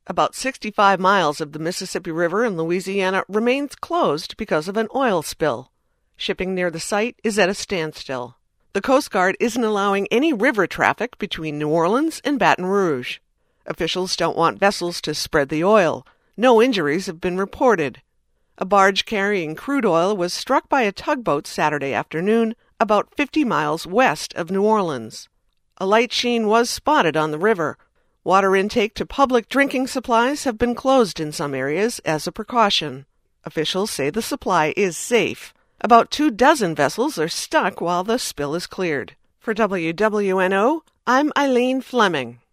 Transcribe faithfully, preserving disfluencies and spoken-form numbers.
About sixty-five miles of the Mississippi River in Louisiana remains closed because of an oil spill. Shipping near the site is at a standstill. The Coast Guard isn't allowing any river traffic between New Orleans and Baton Rouge. Officials don't want vessels to spread the oil. No injuries have been reported. A barge carrying crude oil was struck by a tugboat Saturday afternoon, about fifty miles west of New Orleans. A light sheen was spotted on the river. Water intake to public drinking supplies have been closed in some areas as a precaution. Officials say the supply is safe. About two dozen vessels are stuck while the spill is cleared. For W W N O, I'm Eileen Fleming.